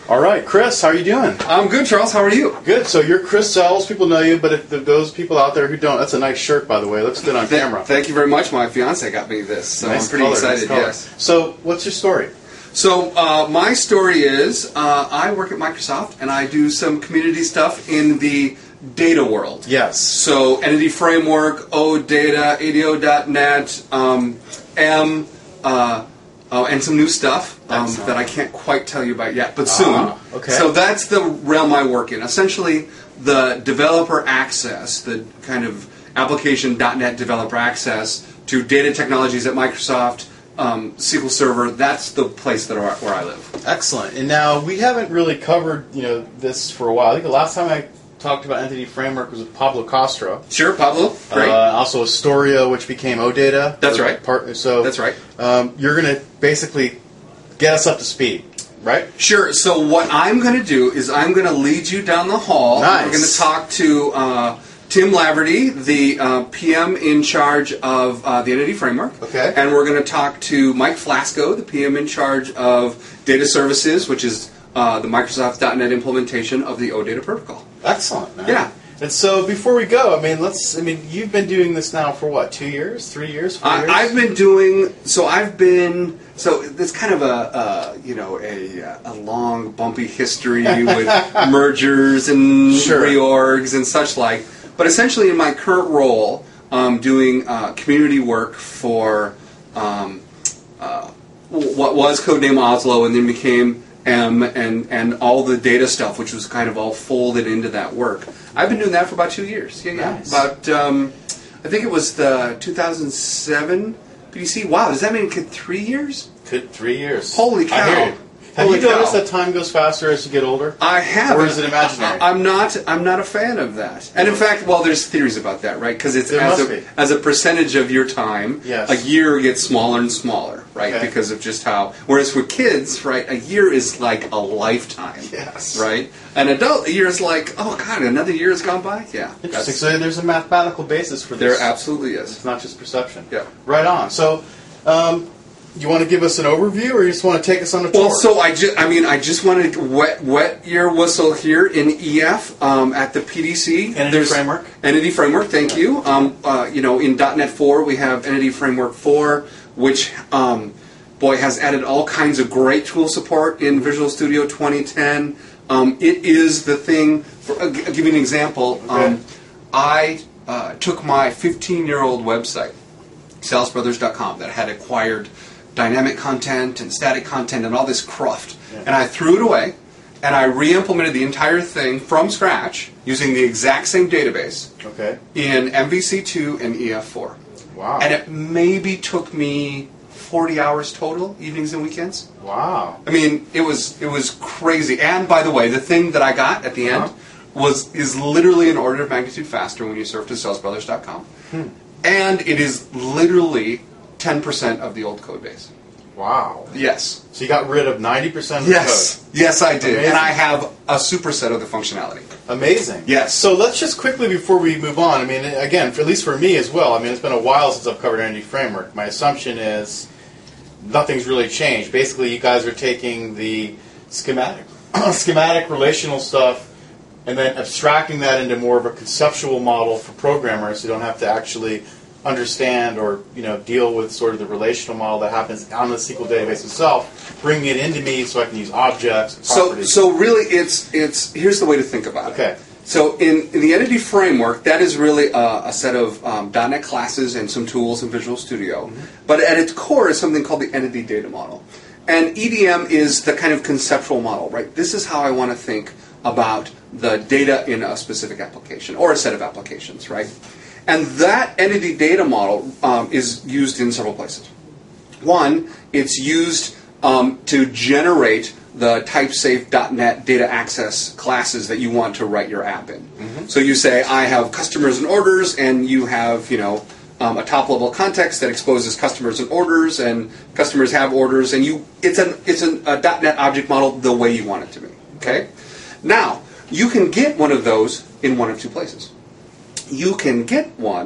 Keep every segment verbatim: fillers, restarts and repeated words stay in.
All right, Chris, how are you doing? I'm good, Charles. How are you? Good. So you're Chris Sells. People know you, but if those people out there who don't, that's a nice shirt, by the way. It looks good on Th- camera. Thank you very much. My fiance got me this, so nice I'm pretty color, excited. Nice Yes. So, what's your story? So uh, my story is uh, I work at Microsoft and I do some community stuff in the data world. Yes. So Entity Framework, OData, A D O dot net, um, M. Uh, Oh, and some new stuff um, that I can't quite tell you about yet, but soon. Ah, okay. So that's the realm I work in. Essentially, the developer access, the kind of application dot net developer access to data technologies at Microsoft, um, S Q L Server, that's the place that I, where I live. Excellent. And now, we haven't really covered you know this for a while. I think the last time I talked about Entity Framework was with Pablo Castro. Sure, Pablo. Great. Uh, also Astoria, which became OData. That's right. Part, so That's right. Um, you're going to basically get us up to speed, right? Sure. So what I'm going to do is I'm going to lead you down the hall. Nice. We're going to talk to uh, Tim Laverty, the uh, P M in charge of uh, the Entity Framework. Okay. And we're going to talk to Mike Flasco, the P M in charge of Data Services, which is uh, the Microsoft dot net implementation of the OData protocol. Excellent, man. Yeah. And so before we go, I mean, let's. I mean, you've been doing this now for what? Two years? Three years? Four years? I, I've been doing so. I've been so. It's kind of a uh, you know a a long bumpy history with mergers and Sure. reorgs and such like. But essentially, in my current role, I'm doing uh, community work for um, uh, what was codename Oslo and then became M and, and all the data stuff, which was kind of all folded into that work. I've been doing that for about two years. Yeah, yeah. Nice. About, um, I think it was the two thousand seven P D C. Wow, does that mean it could three years? Could three years. Holy cow. I hear you. Have Holy you noticed cow. that time goes faster as you get older? I have. Or is it imaginary? I, I'm not. I'm not a fan of that. And in fact, well, there's theories about that, right? Because it's There as must a be. as a percentage of your time, Yes. a year gets smaller and smaller, right? Okay. Because of just how. Whereas for kids, right, a year is like a lifetime. Yes. Right. An adult a year is like, oh God, another year has gone by. Yeah. Interesting. that's- So there's a mathematical basis for this. There absolutely It's is. not just perception. Yeah. Right on. So, um, you want to give us an overview, or you just want to take us on a tour? Well, so I just, I mean, I just wanted to wet, wet your whistle here in E F um, at the P D C. Entity There's Framework. Entity Framework, thank you. Um, uh, you know, in .NET four, we have Entity Framework four, which, um, boy, has added all kinds of great tool support in Visual Studio twenty ten. Um, it is the thing, for, I'll give you an example. Um, Okay. I uh, took my fifteen-year-old website, sales brothers dot com, that had acquired dynamic content and static content and all this cruft. Yeah. And I threw it away, and I re-implemented the entire thing from scratch using the exact same database Okay. in M V C two and E F four. Wow. And it maybe took me forty hours total, evenings and weekends. Wow. I mean, it was it was crazy. And by the way, the thing that I got at the end Uh-huh. was is literally an order of magnitude faster when you surf to sales brothers dot com. Hmm. And it is literally ten percent of the old code base. Wow. Yes. So you got rid of ninety percent of the Yes. Yes, I did. Amazing. And I have a superset of the functionality. code. Amazing. Yes. So let's just quickly, before we move on, I mean, again, for, at least for me as well, I mean, it's been a while since I've covered Entity Framework. My assumption is nothing's really changed. Basically, you guys are taking the schematic, schematic relational stuff and then abstracting that into more of a conceptual model for programmers who don't have to actually understand or you know deal with sort of the relational model that happens on the S Q L database itself, bringing it into me so I can use objects and So, properties. so really, it's it's here's the way to think about it. Okay. So in, in the Entity Framework, that is really a, a set of um, .NET classes and some tools in Visual Studio. Mm-hmm. But at its core is something called the Entity Data Model. And E D M is the kind of conceptual model, right? This is how I want to think about the data in a specific application or a set of applications, right? And that Entity Data Model um, is used in several places. One, it's used um, to generate the typesafe dot net data access classes that you want to write your app in. Mm-hmm. So you say, I have customers and orders, and you have, you know, um, a top-level context that exposes customers and orders, and customers have orders, and you it's an it's an, a .NET object model the way you want it to be. Okay. Now you can get one of those in one of two places. You can get one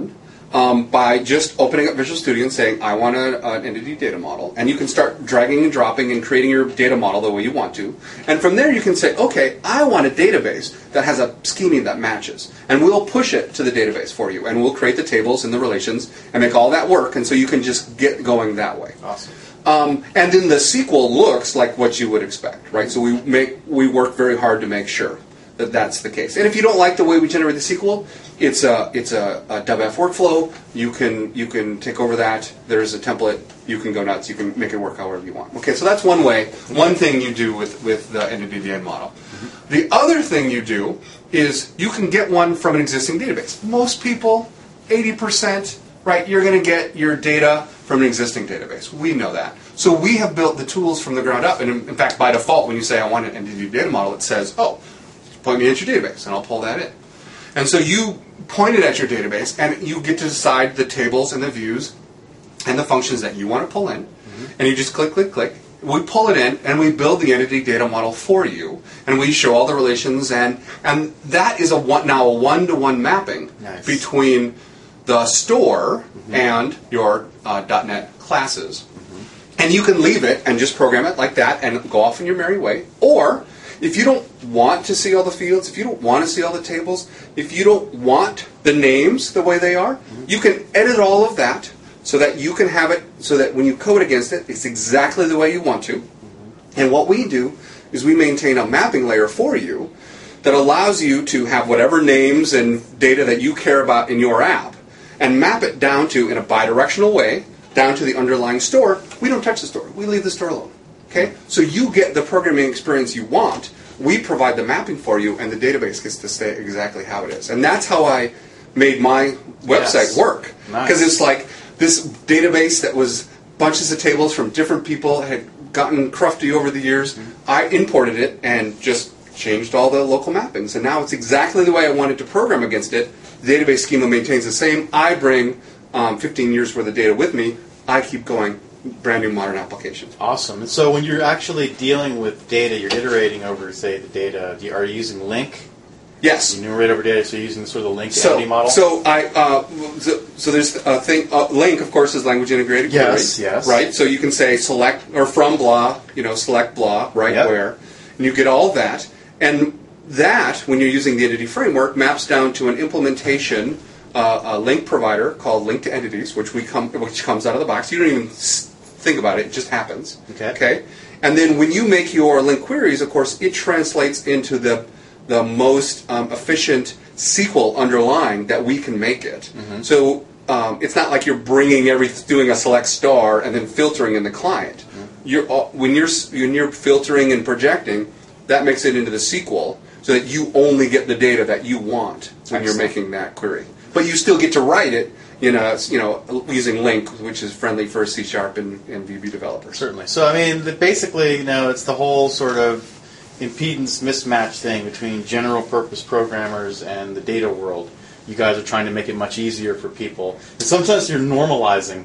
um, by just opening up Visual Studio and saying, I want a, an entity data model. And you can start dragging and dropping and creating your data model the way you want to. And from there you can say, okay, I want a database that has a scheming that matches. And we'll push it to the database for you. And we'll create the tables and the relations and make all that work. And so you can just get going that way. Awesome. Um, and then the S Q L looks like what you would expect, right? So we make we work very hard to make sure that that's the case. And if you don't like the way we generate the S Q L, it's a it's a, a W F workflow. You can you can take over that. There's a template. You can go nuts. You can make it work however you want. Okay, so that's one way, one thing you do with with the entity data model. Mm-hmm. The other thing you do is you can get one from an existing database. Most people, eighty percent, right? You're going to get your data from an existing database. We know that. So we have built the tools from the ground up. And in, in fact, by default, when you say I want an entity data model, it says, oh, point me at your database, and I'll pull that in. And so you point it at your database, and you get to decide the tables and the views and the functions that you want to pull in. Mm-hmm. And you just click, click, click. We pull it in, and we build the entity data model for you. And we show all the relations. And, and that is a one, now a one-to-one mapping nice. between the store mm-hmm. and your uh, .NET classes. Mm-hmm. And you can leave it and just program it like that and go off in your merry way. Or if you don't want to see all the fields, if you don't want to see all the tables, if you don't want the names the way they are, mm-hmm. you can edit all of that so that you can have it, so that when you code against it, it's exactly the way you want to. Mm-hmm. And what we do is we maintain a mapping layer for you that allows you to have whatever names and data that you care about in your app and map it down to, in a bidirectional way, down to the underlying store. We don't touch the store. We leave the store alone. Okay? So you get the programming experience you want. We provide the mapping for you, and the database gets to stay exactly how it is. And that's how I made my website yes. work. Because Nice. it's like this database that was bunches of tables from different people, had gotten crufty over the years. Mm-hmm. I imported it and just changed all the local mappings. And now it's exactly the way I wanted to program against it. The database schema maintains the same. I bring um, fifteen years worth of data with me. I keep going. Brand new modern applications. Awesome. And so when you're actually dealing with data, you're iterating over, say, the data. Do you, are you using LINQ? Yes. You enumerate over data, so you're using sort of the LINQ so, entity model? So I uh, so, so there's a thing. Uh, LINQ, of course, is language integrated query. Yes, yes. Right. So you can say select or from blah, you know, select blah, right Yep. where, and you get all that. And that, when you're using the entity framework, maps down to an implementation, uh, a LINQ provider called LINQ to Entities, which we come, which comes out of the box. You don't even think about it; it just happens. Okay. Okay. And then when you make your LINQ queries, of course, it translates into the the most um, efficient S Q L underlying that we can make it. Mm-hmm. So um, it's not like you're bringing every doing a select star and then filtering in the client. Mm-hmm. You're uh, when you're when you're filtering and projecting, that makes it into the S Q L so that you only get the data that you want when you're making that query. But you still get to write it in a, you know, using LINQ, which is friendly for C Sharp and, and V B developers. Certainly. So I mean, the, basically, you know, it's the whole sort of impedance mismatch thing between general purpose programmers and the data world. You guys are trying to make it much easier for people. And sometimes you're normalizing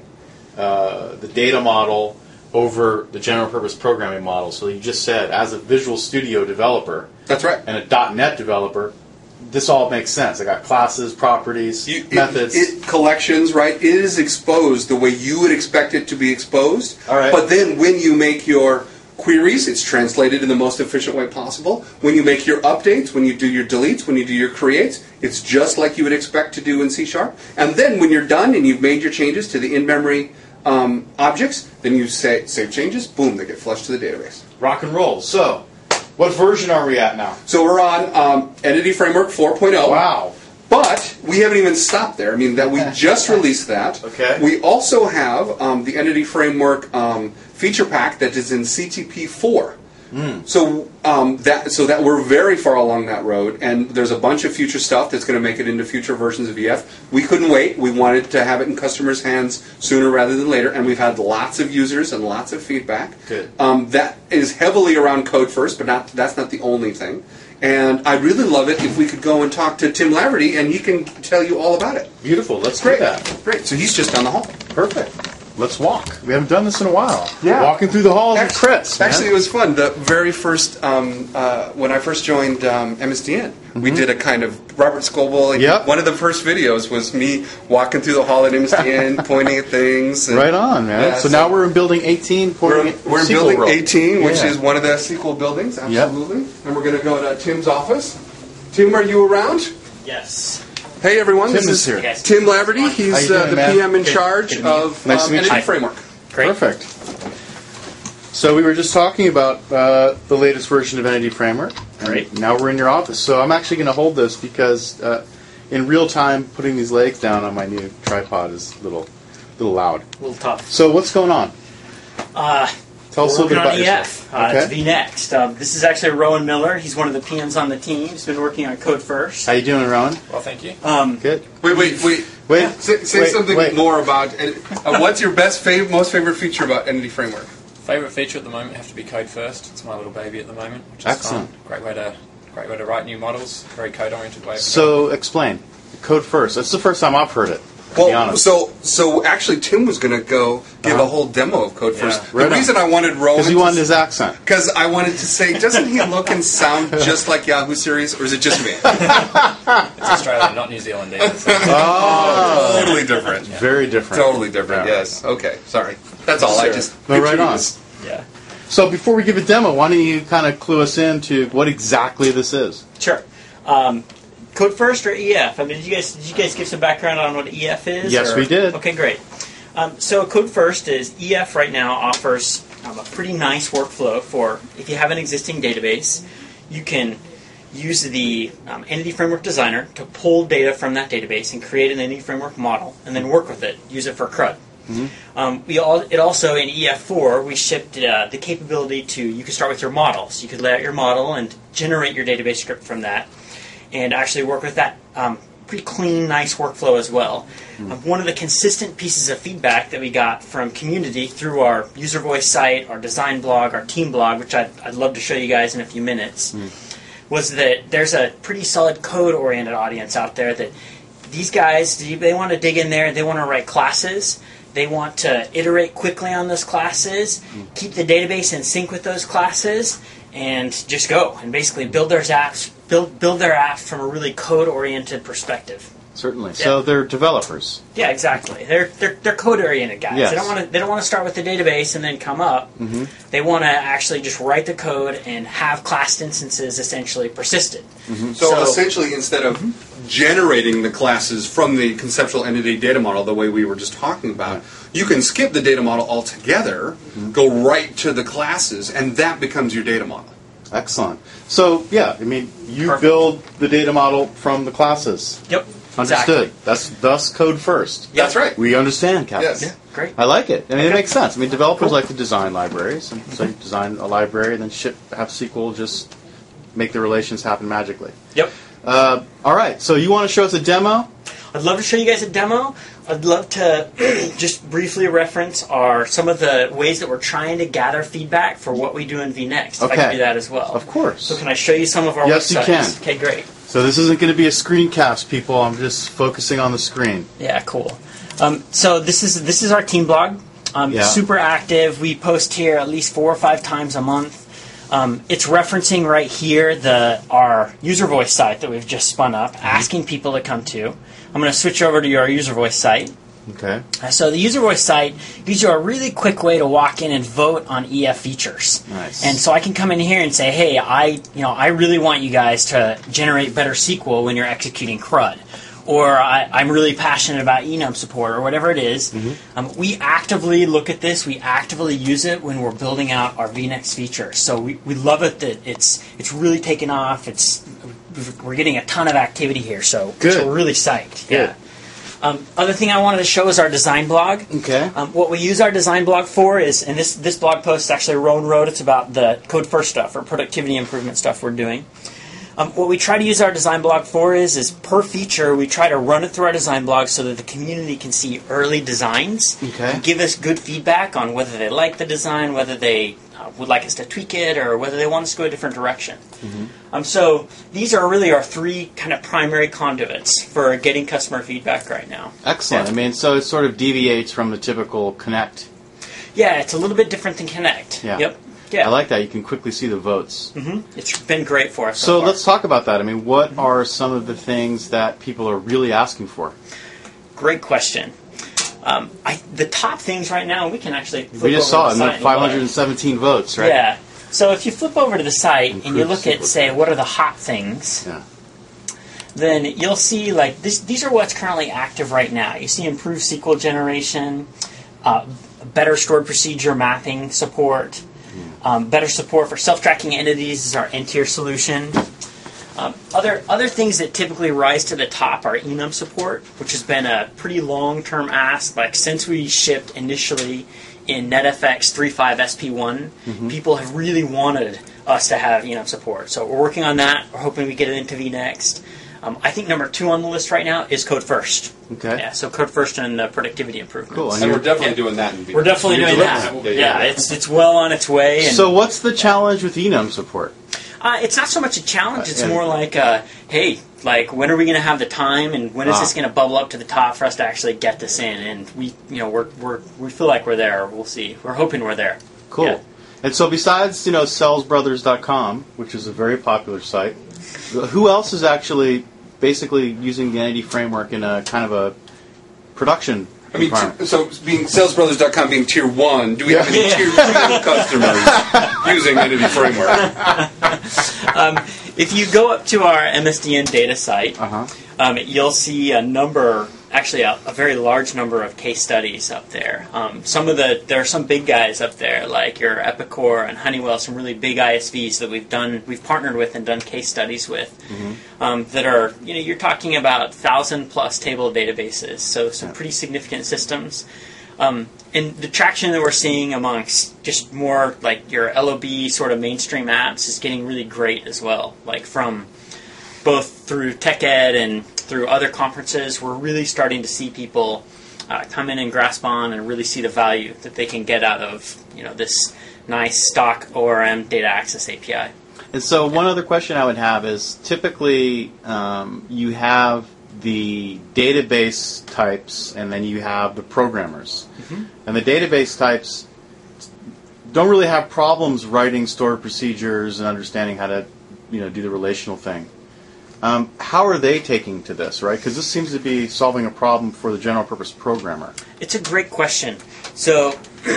uh, the data model over the general purpose programming model. So you just said, as a Visual Studio developer, that's right, and a .NET developer, this all makes sense. I got classes, properties, you, it, methods. It, collections, right? It is exposed the way you would expect it to be exposed. All right. But then when you make your queries, it's translated in the most efficient way possible. When you make your updates, when you do your deletes, when you do your creates, it's just like you would expect to do in C Sharp. And then when you're done and you've made your changes to the in-memory um, objects, then you say save changes, boom, they get flushed to the database. Rock and roll. So, what version are we at now? So we're on um, Entity Framework four point oh. Wow. But we haven't even stopped there. I mean, that we just released that. Okay. We also have um, the Entity Framework um, feature pack that is in C T P four. Mm. So um, that so that we're very far along that road, and there's a bunch of future stuff that's going to make it into future versions of E F. We couldn't wait. We wanted to have it in customers' hands sooner rather than later, and we've had lots of users and lots of feedback. Good. Um, that is heavily around code first, but not that's not the only thing. And I'd really love it if we could go and talk to Tim Laverty, and he can tell you all about it. Beautiful. Let's Great. do that. Great. So he's just down the hall. Perfect. let's walk. We haven't done this in a while. Yeah. Walking through the halls of Chris. man. Actually, it was fun. The very first, um, uh, when I first joined um, M S D N, we did a kind of Robert Scoble. Like, Yep. One of the first videos was me walking through the hall at M S D N, pointing at things. And, Right on, man. Yeah, so, now we're in building eighteen. We're, pointing at we're in sequel building row. eighteen, which Yeah. is one of the sequel buildings, absolutely. And we're going to go to Tim's office. Tim, are you around? Yes. Hey, everyone. Tim this is is here. Hey, guys. Tim Laverty. How He's you uh, doing, the man? P M in Good. charge Good to meet you. of Nice to um, meet Entity you. Framework. Great. Perfect. So we were just talking about uh, the latest version of Entity Framework. and Great. Now we're in your office. So I'm actually going to hold this because uh, in real time, putting these legs down on my new tripod is a little, little loud. A little tough. So what's going on? Uh, Tell us a we're little bit working on about E yourself. F. Uh, Okay. It's vNext. Um, this is actually Rowan Miller. He's one of the P Ms on the team. He's been working on Code First. How you doing, Rowan? Well, thank you. Um, Good. Wait, wait, wait. Wait. Say, say wait, something wait. more about uh, what's your best, fav- most favorite feature about Entity Framework? Favourite feature at the moment have to be Code First. It's my little baby at the moment, which is Excellent. fun. Great way to great way to write new models. Very code oriented way. Of So explain. Code First. That's the first time I've heard it. To be Well, honest. so so actually, Tim was going to go give Uh-huh. a whole demo of Code Yeah. First. Right the on. reason I wanted Rowan Because he wanted his accent. because I wanted to say, doesn't he look and sound just like Yahoo Serious, or is it just me? It's Australian, not New Zealand either. So Oh, Totally different. very different. Totally different. Yeah. Yes. Okay. Sorry. That's all. I Sure. just No, right on. confused. yeah. So before we give a demo, why don't you kind of clue us in to what exactly this is? Sure. Um, Code First or E F? I mean, did you guys did you guys give some background on what E F is? Yes, or- we did. Okay, great. Um, so Code First is E F right now offers um, a pretty nice workflow for if you have an existing database, you can use the um, Entity Framework Designer to pull data from that database and create an Entity Framework model, and then work with it. Use it for CRUD. Um, we all it also in E F four we shipped uh, the capability to you can start with your model, so you could lay out your model and generate your database script from that, and actually work with that um, pretty clean, nice workflow as well. Um, one of the consistent pieces of feedback that we got from community through our user voice site, our design blog, our team blog, which I'd, I'd love to show you guys in a few minutes, was that there's a pretty solid code-oriented audience out there that these guys, they want to dig in there, they want to write classes, they want to iterate quickly on those classes, keep the database in sync with those classes, and just go and basically build their apps, build build their apps from a really code-oriented perspective. Certainly. So they're developers. Yeah, exactly. They're they're, they're code-oriented guys. Yes. They don't want to they don't want to start with the database and then come up. Mm-hmm. They want to actually just write the code and have classed instances essentially persisted. Mm-hmm. So, So- essentially, instead of generating the classes from the conceptual entity data model the way we were just talking about, you can skip the data model altogether, go right to the classes, and that becomes your data model. Excellent. So yeah, I mean, you Perfect. build the data model from the classes. Yep. Understood. Exactly. That's thus Code First. Yep. That's right. We understand, Captain. Yes. Yeah, great. I like it. I mean, it Okay. makes sense. I mean, developers Cool. like to design libraries, and so you design a library and then ship, have S Q L just make the relations happen magically. Yep. Uh, all right. So you want to show us a demo? I'd love to show you guys a demo. I'd love to just briefly reference our some of the ways that we're trying to gather feedback for what we do in vNext. If I Okay. can do that as well. Of course. So can I show you some of our Yes, you websites? can. Okay, great. So this isn't going to be a screencast, people. I'm just focusing on the screen. Yeah, cool. Um, so this is this is our team blog. Um, Yeah. Super active. We post here at least four or five times a month. Um, it's referencing right here the our user voice site that we've just spun up, Mm-hmm. asking people to come to. I'm going to switch over to your user voice site. Okay. Uh, So the user voice site gives you a really quick way to walk in and vote on E F features. Nice. And so I can come in here and say, hey, I you know I really want you guys to generate better S Q L when you're executing CRUD. Or I, I'm really passionate about enum support, or whatever it is. Mm-hmm. Um, we actively look at this. We actively use it when we're building out our vNext features. So we, we love it that it's it's really taken off. It's we're getting a ton of activity here. So, Good. so we're really psyched. Good. Yeah. Um, other thing I wanted to show is our design blog. Okay. Um, what we use our design blog for is, and this this blog post is actually Rowan wrote. It's about the Code First stuff or productivity improvement stuff we're doing. Um, what we try to use our design blog for is, is per feature, we try to run it through our design blog so that the community can see early designs, Okay. and give us good feedback on whether they like the design, whether they uh, would like us to tweak it or whether they want us to go a different direction. Mm-hmm. Um, so these are really our three kind of primary conduits for getting customer feedback right now. Excellent. Yeah. I mean, so it sort of deviates from the typical Connect. Yeah, it's a little bit different than Connect. Yeah. Yep. Yeah. I like that. You can quickly see the votes. Mm-hmm. It's been great for us. So, So far. let's talk about that. I mean, what are some of the things that people are really asking for? Great question. Um, I, the top things right now, we can actually flip We just over saw to it, the and site five hundred seventeen votes, right? Yeah. So if you flip over to the site and you Improved look at, S Q L. say, what are the hot things, Yeah. then you'll see, like, this, these are what's currently active right now. You see improved S Q L generation, uh, better stored procedure mapping support, um, better support for self-tracking entities is our N-tier solution. Um, other other things that typically rise to the top are enum support, which has been a pretty long-term ask. Like since we shipped initially in NetFX three point five S P one, mm-hmm. people have really wanted us to have enum support. So we're working on that. We're hoping we get it into V next. Um, I think number two on the list right now is Code First. Okay. Yeah, so Code First and uh, productivity improvements. Cool. And we're definitely doing that in V. We're definitely You're doing delivering that. it. Yeah, it's it's well on its way. And So what's the challenge with enum support? Uh, it's not so much a challenge. It's Uh, yeah. more like, uh, hey, like when are we going to have the time, and when is Ah. this going to bubble up to the top for us to actually get this in? And we, you know, we're we're we feel like we're there. We'll see. We're hoping we're there. Cool. Yeah. And so besides, you know, Sells Brothers dot com, which is a very popular site, who else is actually basically using the Entity Framework in a kind of a production I mean, environment? t- so being Sales Brothers dot com being tier one, do we have any Yeah. tier two customers using Entity Framework? Um, if you go up to our M S D N data site, Uh-huh. um, you'll see a number, actually a, a very large number of case studies up there. Um, some of the there are some big guys up there, like your Epicor and Honeywell, some really big I S Vs that we've done, we've partnered with and done case studies with. Mm-hmm. Um, that are, you know, you're talking about thousand plus table databases, so some Yeah. pretty significant systems. Um, and the traction that we're seeing amongst just more like your L O B sort of mainstream apps is getting really great as well. Like from both through TechEd and through other conferences, we're really starting to see people uh, come in and grasp on and really see the value that they can get out of, you know, this nice stock O R M data access A P I. And so one other question I would have is typically um, you have the database types and then you have the programmers. Mm-hmm. And the database types don't really have problems writing stored procedures and understanding how to, you know, do the relational thing. Um, how are they taking to this, right? Because this seems to be solving a problem for the general purpose programmer. It's a great question. So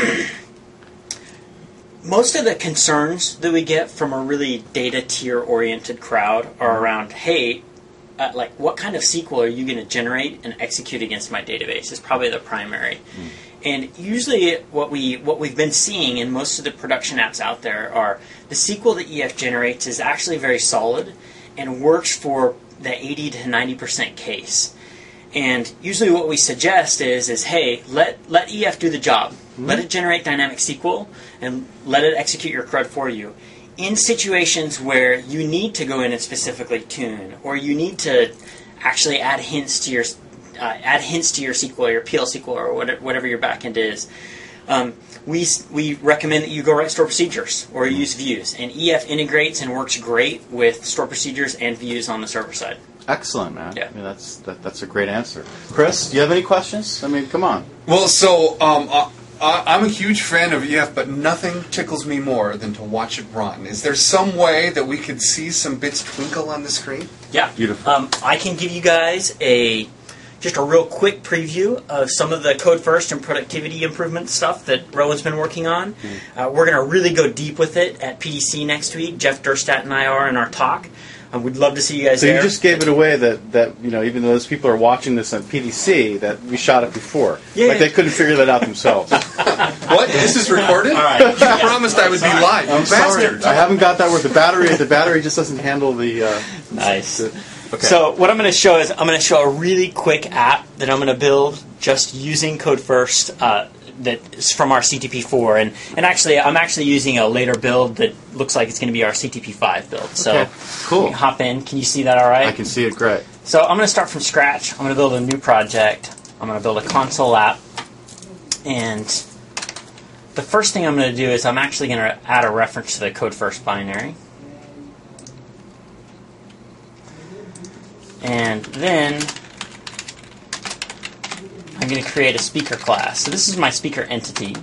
most of the concerns that we get from a really data tier oriented crowd are around, hey, uh, like what kind of S Q L are you going to generate and execute against my database is probably the primary. Mm. And usually what, we, what we've been seeing in most of the production apps out there are the S Q L that E F generates is actually very solid and works for the eighty to ninety percent case. And usually what we suggest is, is hey, let, let E F do the job. Mm-hmm. Let it generate dynamic S Q L and let it execute your CRUD for you. In situations where you need to go in and specifically tune, or you need to actually add hints to your uh, add hints to your S Q L, or your P L S Q L, or whatever, whatever your backend is, um, we we recommend that you go write store procedures or use views. And E F integrates and works great with store procedures and views on the server side. Excellent, man. Yeah. I mean, that's that, that's a great answer. Chris, do you have any questions? I mean, come on. Well, so um, uh, I'm a huge fan of E F, but nothing tickles me more than to watch it run. Is there some way that we could see some bits twinkle on the screen? Yeah. Beautiful. Um, I can give you guys a just a real quick preview of some of the code first and productivity improvement stuff that Rowan's been working on. Mm-hmm. Uh, we're going to really go deep with it at P D C next week. Jeff Durstadt and I are in our talk. Um, we'd love to see you guys so there. you just gave it away that, that, you know, even though those people are watching this on P D C, that we shot it before. Yeah. Like they couldn't figure that out themselves. What? This is recorded? All right. You promised I would be live. I'm You sorry. bastards. I haven't got that with the battery. The battery just doesn't handle the... Uh, Nice. the okay. So what I'm going to show is I'm going to show a really quick app that I'm going to build just using Code First uh, that is from our C T P four. And, and actually, I'm actually using a later build that looks like it's going to be our C T P five build. So Okay. Cool. you can hop in. Can you see that all right? I can see it great. So I'm going to start from scratch. I'm going to build a new project. I'm going to build a console app. And the first thing I'm going to do is I'm actually going to add a reference to the code first binary. And then I'm going to create a speaker class. So this is my speaker entity.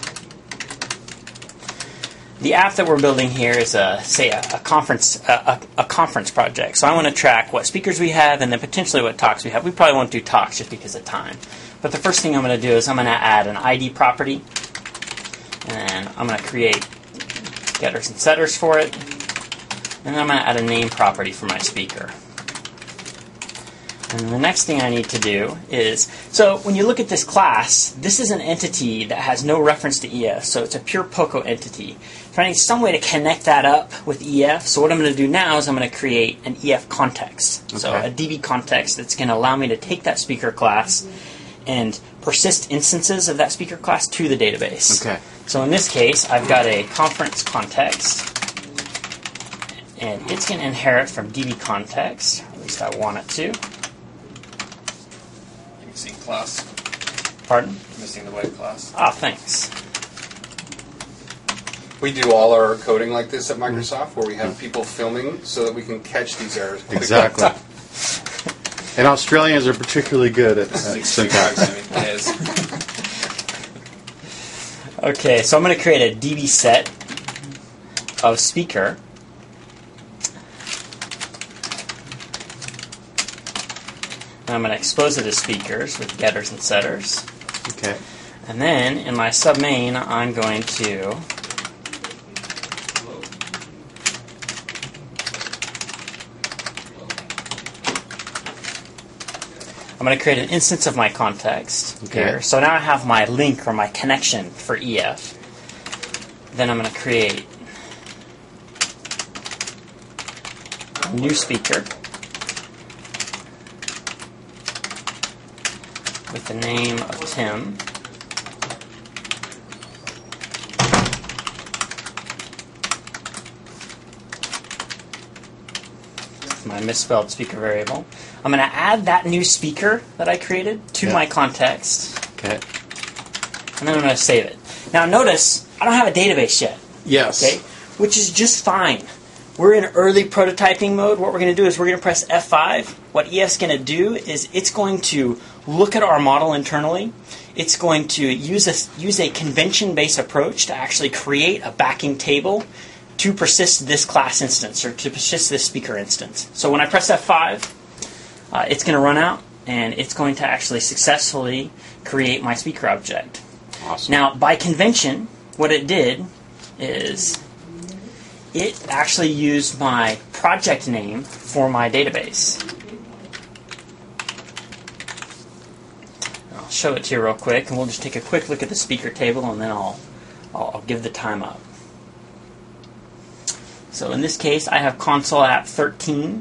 The app that we're building here is a, say, a, a conference a, a, a conference project. So I want to track what speakers we have and then potentially what talks we have. We probably won't do talks just because of time. But the first thing I'm going to do is I'm going to add an I D property. And I'm going to create getters and setters for it. And then I'm going to add a name property for my speaker. And the next thing I need to do is, so when you look at this class, this is an entity that has no reference to E F, so it's a pure POCO entity. So I need some way to connect that up with E F, so what I'm going to do now is I'm going to create an E F context. Okay. So a D B context that's going to allow me to take that speaker class and persist instances of that speaker class to the database. Okay. So in this case, I've got a conference context, and it's going to inherit from D B context, or at least I want it to. Missing class. Pardon? Missing the web class. Ah, thanks. We do all our coding like this at Microsoft, where we have people filming so that we can catch these errors quickly. Exactly. And Australians are particularly good at, at syntax. Okay, so I'm going to create a D B set of speaker. And I'm going to expose it as speakers with getters and setters. Okay. And then in my submain, I'm going to I'm going to create an instance of my context Okay. here. So now I have my link or my connection for E F. Then I'm going to create a new speaker with the name of Tim. My misspelled speaker variable. I'm going to add that new speaker that I created to Yeah. my context, Okay. and then I'm going to save it. Now notice, I don't have a database yet, Yes. okay? Which is just fine. We're in early prototyping mode. What we're going to do is we're going to press F five. What E F's going to do is it's going to look at our model internally. It's going to use a, use a convention-based approach to actually create a backing table to persist this class instance or to persist this speaker instance. So when I press F five, uh, it's going to run out and it's going to actually successfully create my speaker object. Awesome. Now, by convention, what it did is it actually used my project name for my database. I'll show it to you real quick, and we'll just take a quick look at the speaker table, and then I'll, I'll, I'll give the time up. So in this case, I have console app thirteen.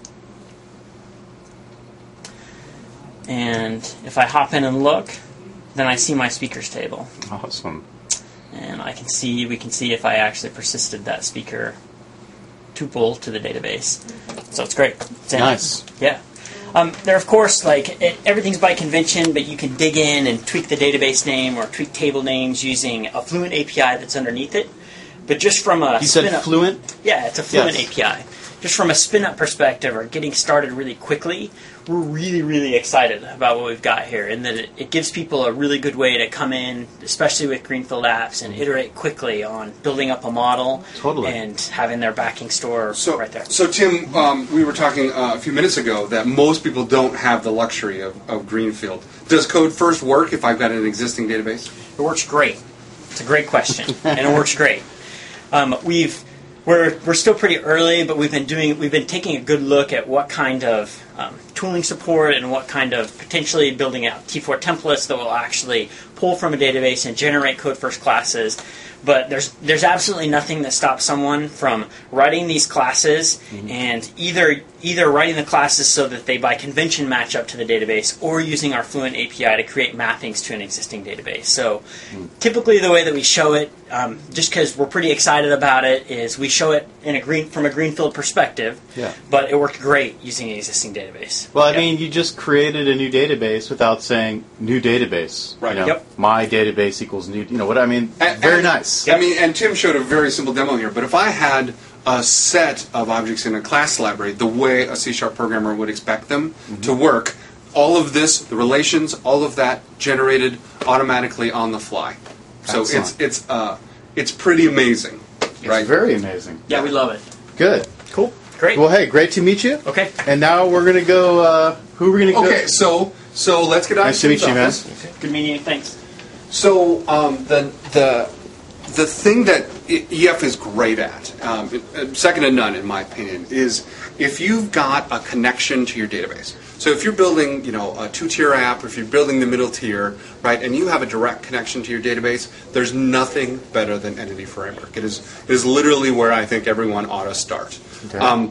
And if I hop in and look, then I see my speakers table. Awesome. And I can see, we can see if I actually persisted that speaker tuple to the database. So it's great. It's in. Nice. Yeah. Um, there, of course, like it, everything's by convention, but you can dig in and tweak the database name or tweak table names using a Fluent A P I that's underneath it. But just from a You said spin-up- Fluent? Yeah, it's a Fluent Yes. A P I. Just from a spin-up perspective or getting started really quickly, we're really, really excited about what we've got here, and that it, it gives people a really good way to come in, especially with Greenfield apps, and iterate quickly on building up a model Totally. and having their backing store So, right there. so Tim, um, we were talking uh, a few minutes ago that most people don't have the luxury of, of Greenfield. Does Code First work if I've got an existing database? It works great. It's a great question, and it works great. Um, we've we're we're still pretty early, but we've been doing we've been taking a good look at what kind of um, tooling support and what kind of potentially building out T four templates that will actually pull from a database and generate code first classes. But there's there's absolutely nothing that stops someone from writing these classes mm-hmm. and either either writing the classes so that they by convention match up to the database, or using our Fluent A P I to create mappings to an existing database. So mm-hmm. typically the way that we show it, um, just because we're pretty excited about it, is we show it in a green from a greenfield perspective. Yeah. But it worked great using an existing database. database. Well, I Yep. mean, you just created a new database without saying new database. Right. You know, Yep. My database equals new. You know what I mean? And- Very and- nice. I mean, and Tim showed a very simple demo here, but if I had a set of objects in a class library, the way a C-sharp programmer would expect them Mm-hmm. to work, all of this, the relations, all of that generated automatically on the fly. So Excellent. it's it's uh, it's pretty amazing, It's right? very amazing. Yeah, we love it. Good. Cool. Great. Well, hey, great to meet you. Okay. And now we're gonna go. Uh, who are we gonna go? Okay, so so let's get on Nice to meet you, man. office. Good meeting you. Thanks. So um, the the the thing that E- EF is great at, um, it- second to none in my opinion, is if you've got a connection to your database. So if you're building, you know, a two-tier app, or if you're building the middle tier, right, and you have a direct connection to your database, there's nothing better than Entity Framework. It is it is literally where I think everyone ought to start. Okay. Um,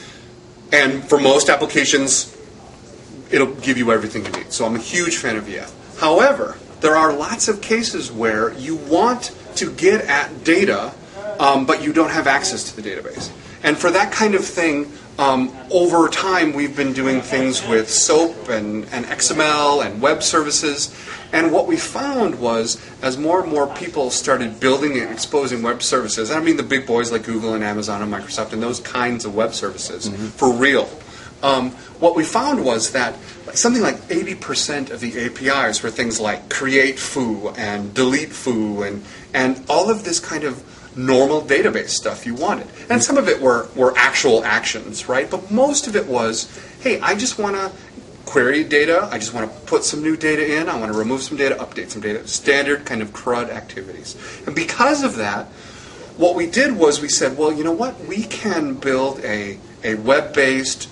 and for most applications, it'll give you everything you need. So I'm a huge fan of E F. However, there are lots of cases where you want to get at data, um, but you don't have access to the database. And for that kind of thing, um, over time we've been doing things with SOAP and, and X M L and web services. And what we found was, as more and more people started building and exposing web services, and I mean the big boys like Google and Amazon and Microsoft and those kinds of web services, for real, um, what we found was that something like eighty percent of the A P Is were things like create foo and delete foo and, and all of this kind of normal database stuff you wanted. And some of it were, were actual actions, right? But most of it was, hey, I just want to query data, I just want to put some new data in, I want to remove some data, update some data, standard kind of CRUD activities. And because of that, what we did was we said, well, you know what? We can build a, a web-based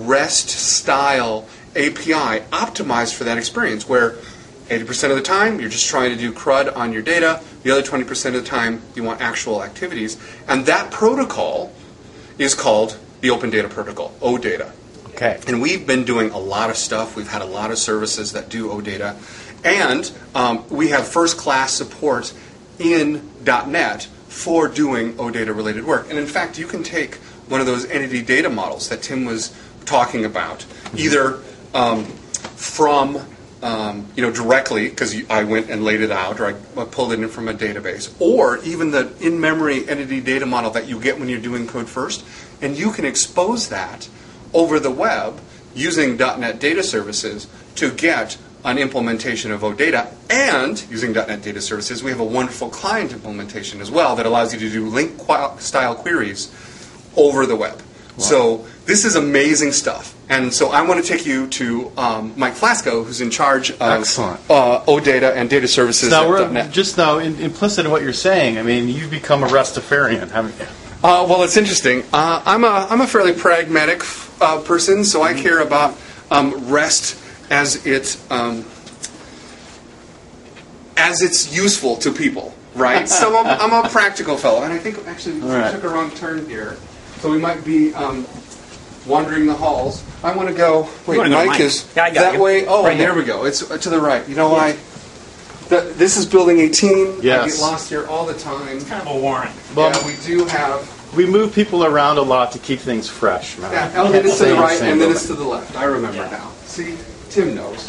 REST-style A P I optimized for that experience, where eighty percent of the time you're just trying to do CRUD on your data, the other twenty percent of the time you want actual activities. And that protocol is called the Open Data Protocol, OData. Okay. And we've been doing a lot of stuff. We've had a lot of services that do OData. And um, we have first-class support in .NET for doing OData-related work. And in fact, you can take one of those entity data models that Tim was talking about, either um, from, um, you know, directly, because I went and laid it out, or I pulled it in from a database, or even the in-memory entity data model that you get when you're doing code first, and you can expose that over the web using .NET Data Services to get an implementation of OData, and using .NET Data Services, we have a wonderful client implementation as well that allows you to do link-style queries over the web. Wow. So this is amazing stuff. And so I want to take you to um, Mike Flasco, who's in charge of Excellent. Uh, OData and Data Services Now, at we're .NET. just now in, implicit in what you're saying. I mean, you've become a Rastafarian, haven't you? Uh, well, it's interesting. Uh, I'm a I'm a fairly pragmatic uh, person, so I care about um, REST as it um, as it's useful to people, right? So I'm, I'm a practical fellow, and I think actually we right. took a wrong turn here, so we might be um, wandering the halls. I want to go. Wait, wanna go to Mike Mike. is Yeah, I got that you. way. Oh, Right there here. we go. It's uh, to the right. You know why? The, this is Building eighteen. I Yes. get lost here all the time. Kind of a warrant. Well, yeah, we do have. we move people around a lot to keep things fresh, man. Yeah, and then it's to the Same- right, same and then building. it's to the left. I remember Yeah. now. See, Tim knows.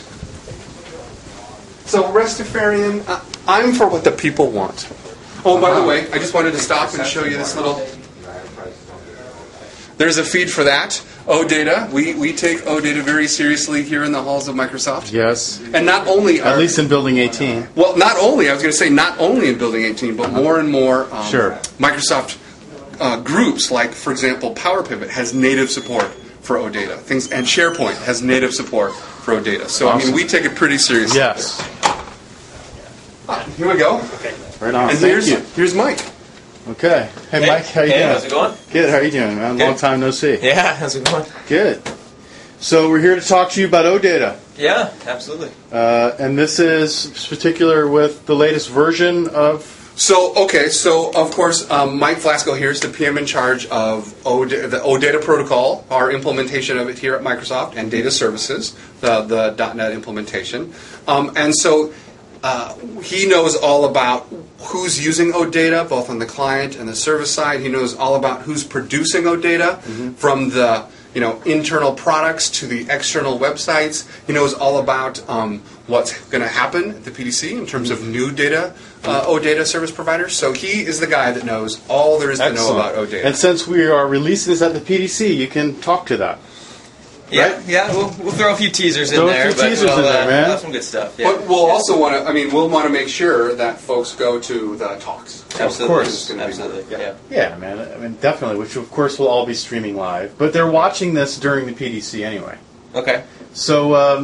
So, Rastafarian, uh, I'm for what the people want. Oh, by the way, I just wanted to stop and show you this little... There's a feed for that. OData. We, we take OData very seriously here in the halls of Microsoft. Yes. And not only... At are- least in Building eighteen. Well, not only, I was going to say not only in Building eighteen, but more and more um, Sure. Microsoft uh, groups, like, for example, PowerPivot has native support for OData. Things, and SharePoint has native support for OData. So, I mean, Awesome. we take it pretty seriously. Yes. Ah, here we go. Right on. And Thank here's, you. here's Mike. Okay. Hey, Mike, how you hey, doing? how's it going? Good. How you doing, man? Good. Long time no see. Yeah, how's it going? Good. So we're here to talk to you about OData. Yeah, absolutely. Uh, and this is particular with the latest version of... So, okay, so, of course, um, Mike Flasco here is the P M in charge of OData, the OData protocol, our implementation of it here at Microsoft, and Data Services, the, the .NET implementation. Um, and so uh, he knows all about who's using OData, both on the client and the service side. He knows all about who's producing OData, mm-hmm. from the you know, internal products to the external websites. He knows all about um, what's going to happen at the P D C in terms of new data, uh, OData service providers. So he is the guy that knows all there is to know about OData. And since we are releasing this at the P D C, you can talk to that. Yeah, Right? yeah. We'll, we'll throw a few teasers Throw in a there. few but teasers we'll, in there, uh, man. we'll have some good stuff. Yeah. But we'll also want to, I mean, we'll want to make sure that folks go to the talks. Absolutely. Of course. It's gonna be- Absolutely. yeah. Yeah. Yeah, man. I mean, definitely. Which, of course, will all be streaming live. But they're watching this during the P D C anyway. Okay. So, um,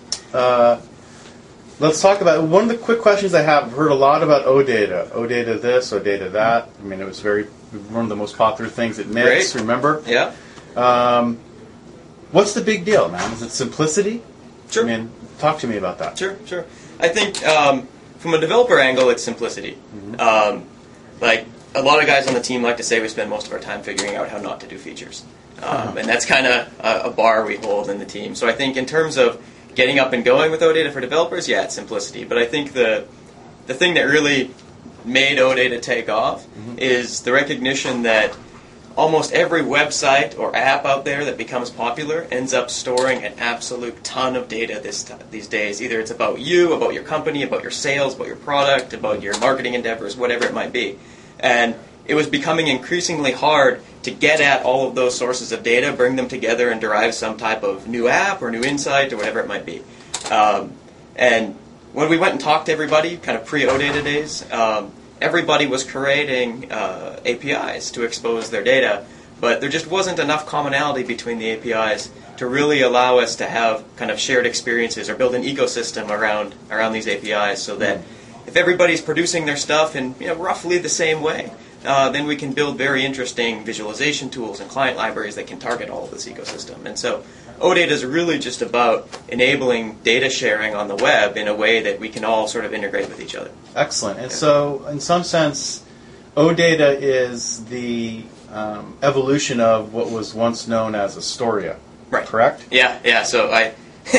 uh, let's talk about one of the quick questions I have. I've heard a lot about OData. OData this, OData that. I mean, it was very one of the most popular things at Mix. Great. Remember? Yeah. Um, what's the big deal, man? Is it simplicity? Sure. I mean, talk to me about that. Sure, sure. I think um, from a developer angle, it's simplicity. Um, like a lot of guys on the team like to say, we spend most of our time figuring out how not to do features, um, and that's kind of a, a bar we hold in the team. So I think in terms of getting up and going with OData for developers, yeah, it's simplicity. But I think the the thing that really made OData take off is the recognition that almost every website or app out there that becomes popular ends up storing an absolute ton of data this t- these days. Either it's about you, about your company, about your sales, about your product, about your marketing endeavors, whatever it might be. And it was becoming increasingly hard to get at all of those sources of data, bring them together, and derive some type of new app or new insight or whatever it might be. Um, and when we went and talked to everybody, kind of pre-OData days, um, everybody was creating uh, A P Is to expose their data, but there just wasn't enough commonality between the A P Is to really allow us to have kind of shared experiences or build an ecosystem around around these A P Is, so that if everybody's producing their stuff in you know, roughly the same way, uh, then we can build very interesting visualization tools and client libraries that can target all of this ecosystem. And so OData is really just about enabling data sharing on the web in a way that we can all sort of integrate with each other. Excellent. And so, in some sense, OData is the um, evolution of what was once known as Astoria. Right. Correct? Yeah, yeah. So I,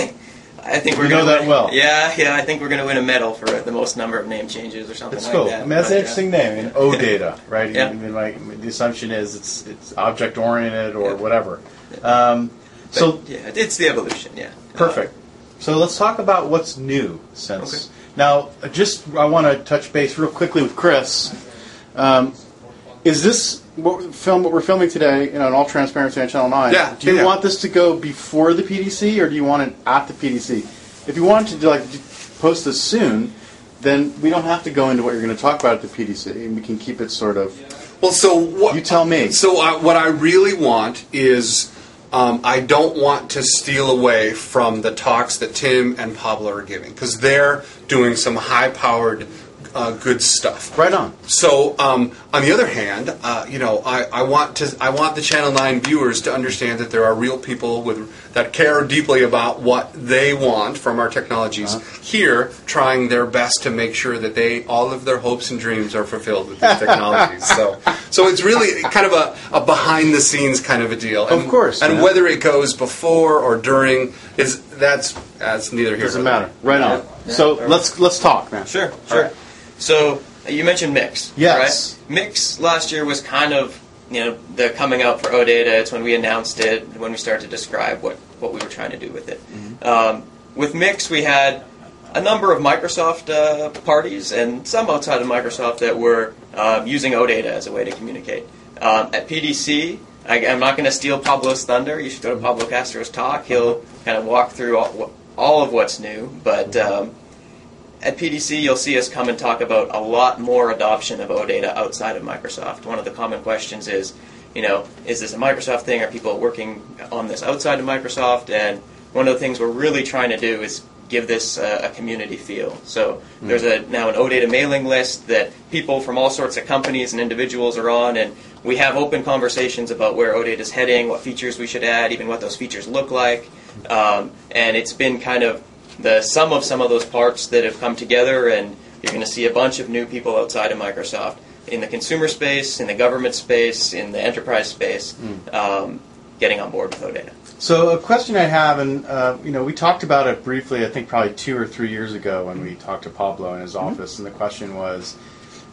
I think we're You going know to that win, well. Yeah, yeah. I think we're going to win a medal for the most number of name changes or something It's like cool. that. I mean, that's But, an uh, interesting name. I mean, OData, right? Yeah. I mean, my, the assumption is it's it's object oriented or Yeah. whatever. Um, but, so yeah, it's the evolution. Yeah. perfect. So let's talk about what's new since now. Just I want to touch base real quickly with Chris. Um, is this what we film? What we're filming today? You know, in all transparency on Channel Nine. Yeah, Do you yeah. want this to go before the P D C, or do you want it at the P D C? If you want to do, like post this soon, then we don't have to go into what you're going to talk about at the P D C, and we can keep it sort of. Well, so what? You tell me. So uh, what I really want is, um, I don't want to steal away from the talks that Tim and Pablo are giving, because they're doing some high-powered, uh, good stuff. Right on. So, um, on the other hand, uh, you know, I, I want to I want the Channel Nine viewers to understand that there are real people with that care deeply about what they want from our technologies here, trying their best to make sure that they all of their hopes and dreams are fulfilled with these technologies. So, so it's really kind of a, a behind the scenes kind of a deal. And, Of course, and yeah. whether it goes before or during is that's that's neither here Doesn't nor matter. Right on. Yeah. So Yeah. let's let's talk, man. Sure, All sure. right. So uh, you mentioned Mix. Yes. Right? Mix last year was kind of you know the coming out for OData. It's when we announced it, when we started to describe what, what we were trying to do with it. Mm-hmm. Um, with Mix, we had a number of Microsoft uh, parties and some outside of Microsoft that were um, using OData as a way to communicate. Um, at P D C, I, I'm not going to steal Pablo's thunder. You should go to Pablo Castro's talk. He'll kind of walk through all, all of what's new, but. Um, At P D C, you'll see us come and talk about a lot more adoption of OData outside of Microsoft. One of the common questions is, you know, is this a Microsoft thing? Are people working on this outside of Microsoft? And one of the things we're really trying to do is give this uh, a community feel. So there's a now an OData mailing list that people from all sorts of companies and individuals are on, and we have open conversations about where OData is heading, what features we should add, even what those features look like. Um, and it's been kind of the sum of some of those parts that have come together, and you're going to see a bunch of new people outside of Microsoft in the consumer space, in the government space, in the enterprise space, um, getting on board with OData. So a question I have, and uh, you know, we talked about it briefly. I think probably two or three years ago when we talked to Pablo in his office, and the question was,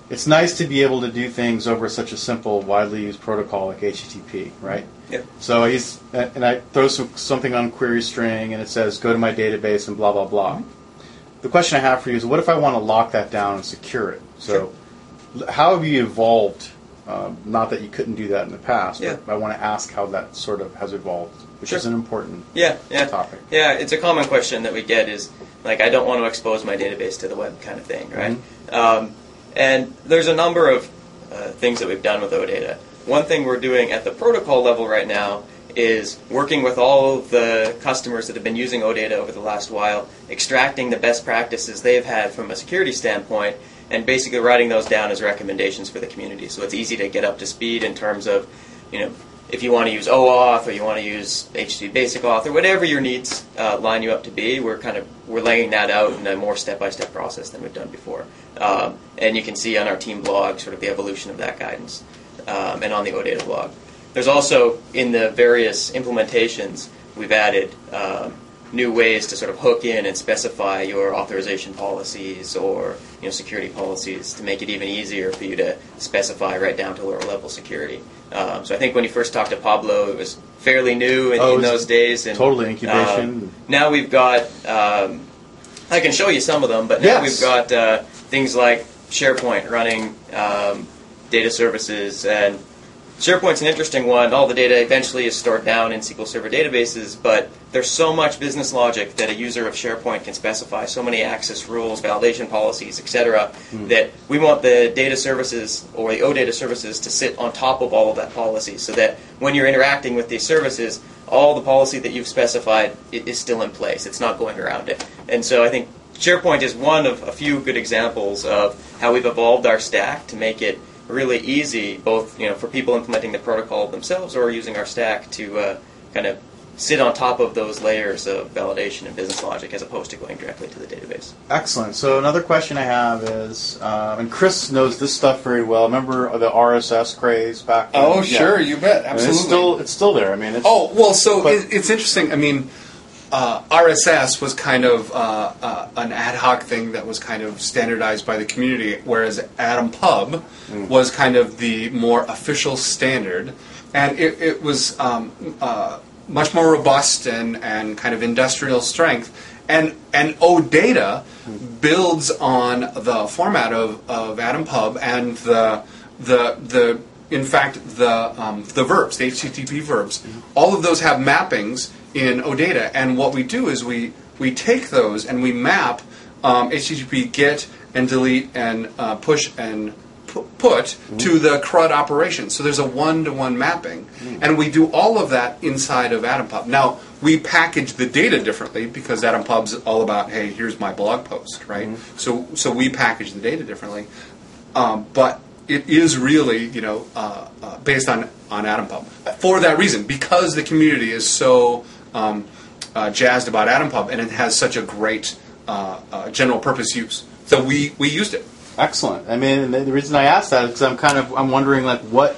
it's nice to be able to do things over such a simple, widely used protocol like H T T P, right? Yep. So he's, and I throw some, something on query string, and it says, go to my database and blah, blah, blah. Mm-hmm. The question I have for you is, what if I want to lock that down and secure it? So sure. How have you evolved? Um, not that you couldn't do that in the past, yeah. but I want to ask how that sort of has evolved, which sure. is an important yeah, yeah. topic. Yeah, it's a common question that we get is, like, I don't want to expose my database to the web kind of thing, right? Mm-hmm. Um, and there's a number of uh, things that we've done with OData. One thing we're doing at the protocol level right now is working with all of the customers that have been using OData over the last while, extracting the best practices they've had from a security standpoint, and basically writing those down as recommendations for the community. So it's easy to get up to speed in terms of, you know, if you want to use OAuth or you want to use H T T P Basic Auth or whatever your needs uh, line you up to be, we're kind of we're laying that out in a more step-by-step process than we've done before. Um, and you can see on our team blog sort of the evolution of that guidance, um, and on the OData blog. There's also, in the various implementations, we've added um, new ways to sort of hook in and specify your authorization policies or, you know, security policies to make it even easier for you to specify right down to lower level security. Um, so I think when you first talked to Pablo, it was fairly new in, oh, in those days. And, totally incubation. Uh, now we've got, um, I can show you some of them, but now yes. we've got uh, things like SharePoint running um, data services, and SharePoint's an interesting one. All the data eventually is stored down in S Q L Server databases, but there's so much business logic that a user of SharePoint can specify, so many access rules, validation policies, et cetera, mm. that we want the data services or the OData services to sit on top of all of that policy, so that when you're interacting with these services, all the policy that you've specified is still in place. It's not going around it. And so I think SharePoint is one of a few good examples of how we've evolved our stack to make it really easy, both, you know, for people implementing the protocol themselves or using our stack to uh, kind of sit on top of those layers of validation and business logic as opposed to going directly to the database. Excellent. So another question I have is, uh, and Chris knows this stuff very well. Remember the R S S craze back then? Oh, yeah. sure, you bet, absolutely. And it's still it's still there. I mean, it's, oh well, so but, it, it's interesting. I mean. Uh, R S S was kind of uh, uh, an ad hoc thing that was kind of standardized by the community, whereas Atom Pub mm. was kind of the more official standard, and it, it was um, uh, much more robust and, and kind of industrial strength. And and OData mm. builds on the format of, of Atom Pub and the the the in fact the um, the verbs, the H T T P verbs. Mm. All of those have mappings in OData, and what we do is we we take those and we map um, H T T P get and delete and uh, push and pu- put mm-hmm. to the C R U D operation. So there's a one-to-one mapping, mm-hmm. and we do all of that inside of AtomPub. Now we package the data differently because AtomPub's all about, hey, here's my blog post, right? Mm-hmm. So so we package the data differently, um, but it is really, you know, uh, uh, based on on AtomPub for that reason, because the community is so Um, uh, jazzed about AtomPub, and it has such a great uh, uh, general purpose use. So we, we used it. Excellent. I mean, the reason I asked that is because I'm kind of I'm wondering, like, what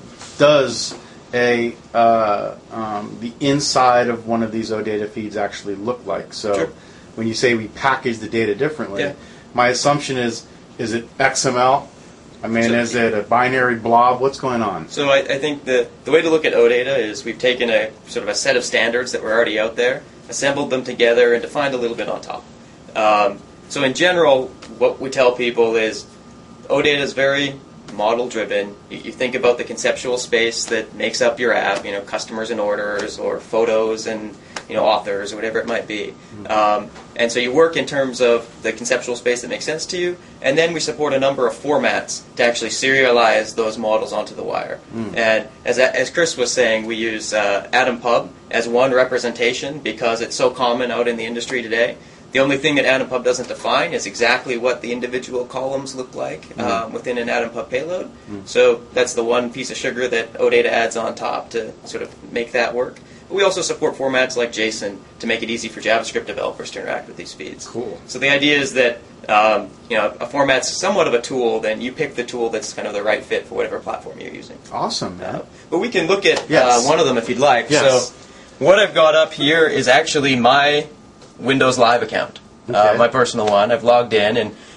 does a uh, um, the inside of one of these OData feeds actually look like? So sure. when you say we package the data differently, yeah. my assumption is is it X M L? I mean, so, is it a binary blob? What's going on? So I, I think the, the way to look at OData is we've taken a sort of a set of standards that were already out there, assembled them together, and defined a little bit on top. Um, so in general, what we tell people is OData is very model-driven. You, you think about the conceptual space that makes up your app, you know, customers and orders, or photos and, you know, authors, or whatever it might be. Mm-hmm. Um, and so you work in terms of the conceptual space that makes sense to you, and then we support a number of formats to actually serialize those models onto the wire. Mm. And as as Chris was saying, we use uh, AtomPub as one representation because it's so common out in the industry today. The only thing that AtomPub doesn't define is exactly what the individual columns look like mm. um, within an AtomPub payload. Mm. So that's the one piece of sugar that OData adds on top to sort of make that work. But we also support formats like JSON to make it easy for JavaScript developers to interact with these feeds. Cool. So the idea is that um, you know, a format's somewhat of a tool, then you pick the tool that's kind of the right fit for whatever platform you're using. Awesome, man. Uh, but we can look at yes. uh, one of them if you'd like. Yes. So what I've got up here is actually my Windows Live account, okay. uh, my personal one. I've logged in, and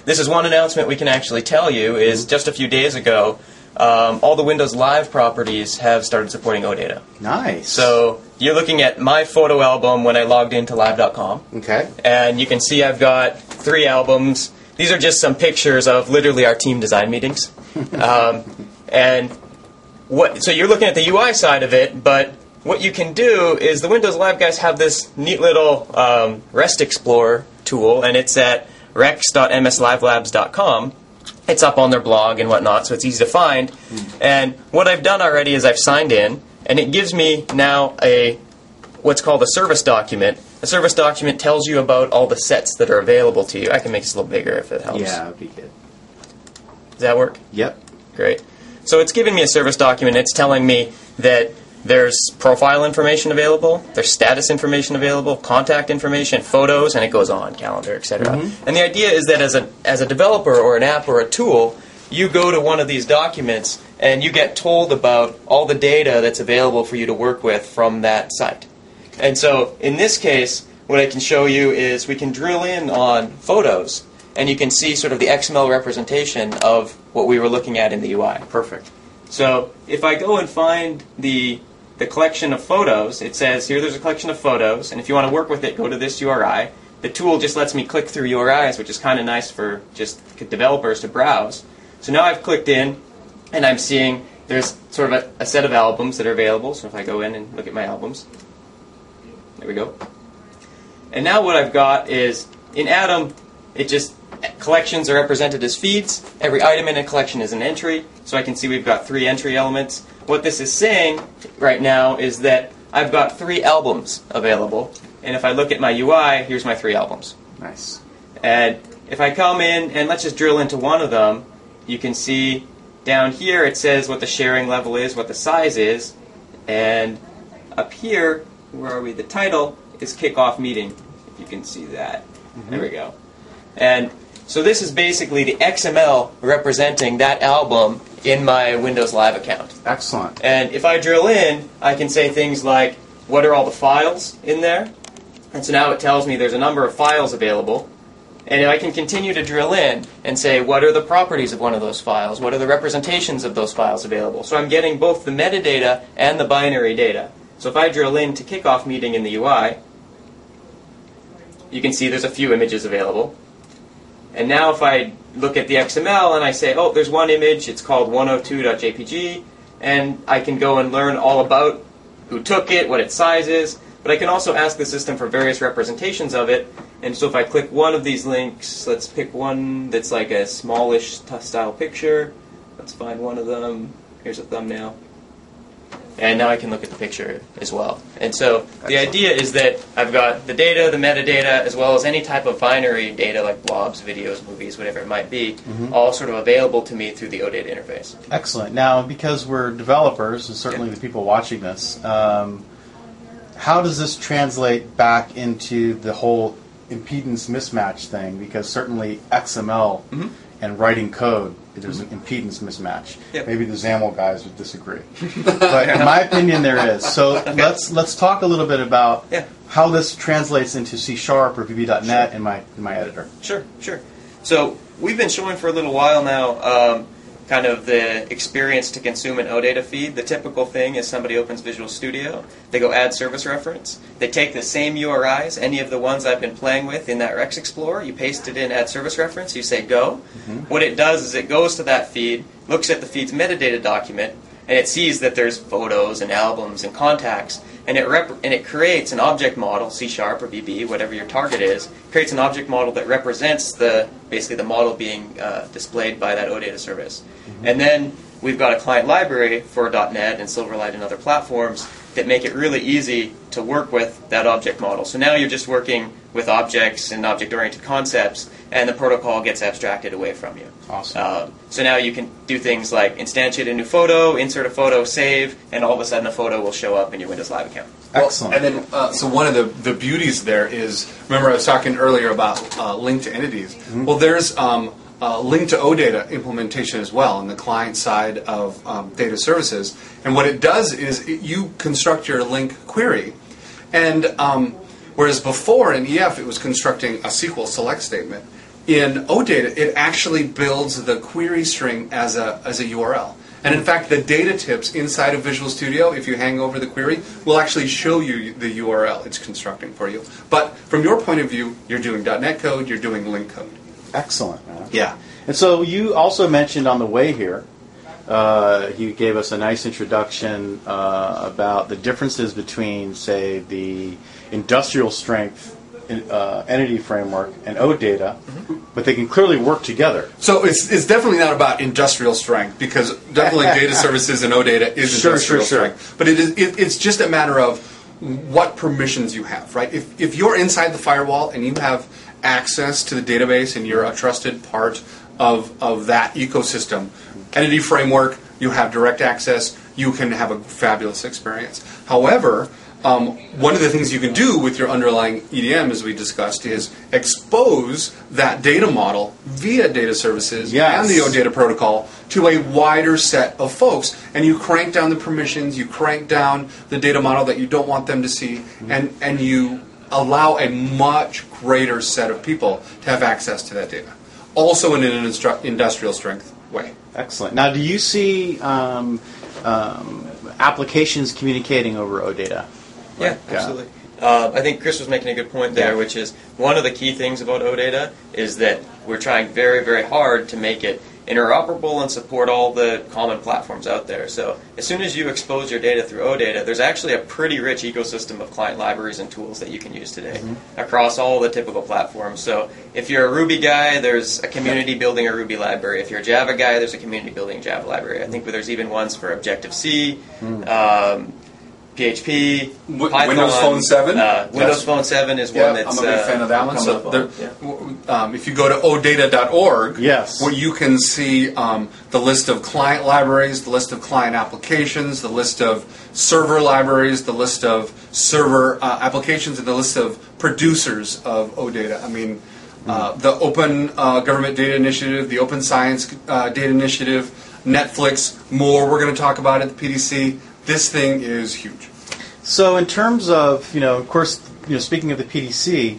this is one announcement we can actually tell you is just a few days ago, um, all the Windows Live properties have started supporting OData. Nice. So you're looking at my photo album when I logged into live dot com. Okay. And you can see I've got three albums. These are just some pictures of literally our team design meetings. um, and what? So you're looking at the U I side of it, but what you can do is the Windows Live guys have this neat little um, REST Explorer tool, and it's at rex dot m s live labs dot com. It's up on their blog and whatnot, so it's easy to find. Mm. And what I've done already is I've signed in, and it gives me now a what's called a service document. A service document tells you about all the sets that are available to you. I can make this a little bigger if it helps. Yeah, that would be good. Does that work? Yep. Great. So it's giving me a service document. It's telling me that there's profile information available, there's status information available, contact information, photos, and it goes on, calendar, et cetera. Mm-hmm. And the idea is that as a as a developer or an app or a tool, you go to one of these documents and you get told about all the data that's available for you to work with from that site. And so in this case, what I can show you is we can drill in on photos, and you can see sort of the X M L representation of what we were looking at in the U I. Perfect. So if I go and find the the collection of photos, it says here there's a collection of photos, and if you want to work with it, go to this U R I. The tool just lets me click through U R Is, which is kind of nice for just developers to browse. So now I've clicked in, and I'm seeing there's sort of a, a set of albums that are available. So if I go in and look at my albums, there we go. And now what I've got is, in Atom, it just, collections are represented as feeds. Every item in a collection is an entry. So I can see we've got three entry elements. What this is saying right now is that I've got three albums available. And if I look at my U I, here's my three albums. Nice. And if I come in, and let's just drill into one of them, you can see down here it says what the sharing level is, what the size is. And up here, where are we? The title is Kickoff Meeting, if you can see that. Mm-hmm. There we go. And so this is basically the X M L representing that album in my Windows Live account. Excellent. And if I drill in, I can say things like, what are all the files in there? And so now it tells me there's a number of files available. And I can continue to drill in and say, what are the properties of one of those files? What are the representations of those files available? So I'm getting both the metadata and the binary data. So if I drill into Kickoff Meeting in the U I, you can see there's a few images available. And now if I look at the X M L and I say, oh, there's one image, it's called one oh two dot j p g, and I can go and learn all about who took it, what its size is, but I can also ask the system for various representations of it. And so if I click one of these links, let's pick one that's like a smallish style picture. Let's find one of them. Here's a thumbnail. And now I can look at the picture as well. And so Excellent. The idea is that I've got the data, the metadata, as well as any type of binary data like blobs, videos, movies, whatever it might be, mm-hmm. all sort of available to me through the OData interface. Excellent. Now, because we're developers, and certainly yeah. the people watching this, um, how does this translate back into the whole impedance mismatch thing? Because certainly X M L mm-hmm. and writing code, there's an impedance mismatch. Yep. Maybe the XAML guys would disagree, but in my opinion, there is. So okay. let's let's talk a little bit about yeah. how this translates into C Sharp or V B dot net sure. in my in my editor. Sure, sure. So we've been showing for a little while now, um, kind of the experience to consume an OData feed. The typical thing is somebody opens Visual Studio, they go add service reference, they take the same U R Is, any of the ones I've been playing with in that Rex Explorer, you paste it in, add service reference, you say go. Mm-hmm. What it does is it goes to that feed, looks at the feed's metadata document, and it sees that there's photos and albums and contacts, and it rep- and it creates an object model, C Sharp or V B, whatever your target is, creates an object model that represents the basically the model being uh, displayed by that OData service. Mm-hmm. And then we've got a client library for .NET and Silverlight and other platforms that make it really easy to work with that object model. So now you're just working with objects and object-oriented concepts, and the protocol gets abstracted away from you. Awesome. Uh, so now you can do things like instantiate a new photo, insert a photo, save, and all of a sudden a photo will show up in your Windows Live account. Excellent. Well, and then, uh, so one of the, the beauties there is, remember I was talking earlier about uh, link to entities. Mm-hmm. Well, there's um, uh, link to OData implementation as well on the client side of um, data services. And what it does is it, you construct your link query, and um, whereas before in E F it was constructing a S Q L select statement, in OData, it actually builds the query string as a as a U R L. And in fact, the data tips inside of Visual Studio, if you hang over the query, will actually show you the U R L it's constructing for you. But from your point of view, you're doing .NET code, you're doing Link code. Excellent, man. Yeah. And so you also mentioned on the way here, uh, you gave us a nice introduction uh, about the differences between, say, the industrial strength uh, entity framework and OData, mm-hmm. but they can clearly work together. So it's it's definitely not about industrial strength, because definitely data services and OData is sure, industrial sure, strength. sure. But it is it, it's just a matter of what permissions you have, right? If if you're inside the firewall and you have access to the database and you're a trusted part of of that ecosystem, entity framework, you have direct access, you can have a fabulous experience. However, Um, one of the things you can do with your underlying E D M, as we discussed, is expose that data model via data services yes. and the OData protocol to a wider set of folks. And you crank down the permissions, you crank down the data model that you don't want them to see, mm-hmm. and, and you allow a much greater set of people to have access to that data. Also in an instru- industrial strength way. Excellent. Now, do you see um, um, applications communicating over OData? Yeah, Like, absolutely. Uh, I think Chris was making a good point there, Yeah. which is one of the key things about OData is that we're trying very, very hard to make it interoperable and support all the common platforms out there. So as soon as you expose your data through OData, there's actually a pretty rich ecosystem of client libraries and tools that you can use today mm-hmm. across all the typical platforms. So if you're a Ruby guy, there's a community building a Ruby library. If you're a Java guy, there's a community building a Java library. I think there's even ones for Objective-C, mm. um, P H P, w- Python, Windows Phone seven. Uh, Windows yes. Phone seven is yeah, one that's. I'm a big uh, fan of that one. So there, yeah. um, if you go to O data dot org, yes. where you can see um, the list of client libraries, the list of client applications, the list of server libraries, the list of server uh, applications, and the list of producers of OData. I mean, uh, the Open uh, Government Data Initiative, the Open Science uh, Data Initiative, Netflix, more. We're going to talk about at the P D C. This thing is huge. So in terms of, you know, of course, you know, speaking of the P D C,